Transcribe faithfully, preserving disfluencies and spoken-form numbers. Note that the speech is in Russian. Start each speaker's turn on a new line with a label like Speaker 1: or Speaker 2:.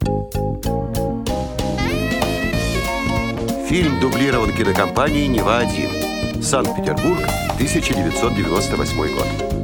Speaker 1: Фильм дублирован кинокомпанией «Нева-один». Санкт-Петербург, тысяча девятьсот девяносто восьмой год.